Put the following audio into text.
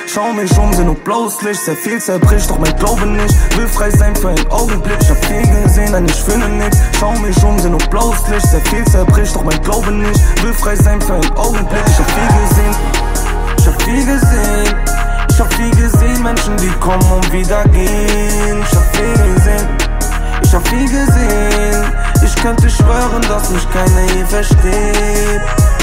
Schau mich um, seh nur blaues Licht. Sehr viel zerbricht, doch mein Glaube nicht. Will frei sein für einen Augenblick. Ich hab viel gesehen, nein, ich finde nix. Schau mich um, seh nur blaues Licht. Sehr viel zerbricht, doch mein Glaube nicht. Will frei sein für einen Augenblick. Ich hab viel gesehen. Ich hab viel gesehen. Ich hab viel gesehen, Menschen, die kommen und wieder gehen. Ich hab viel gesehen. Ich hab viel gesehen. Ich könnte schwören, dass mich keiner je versteht.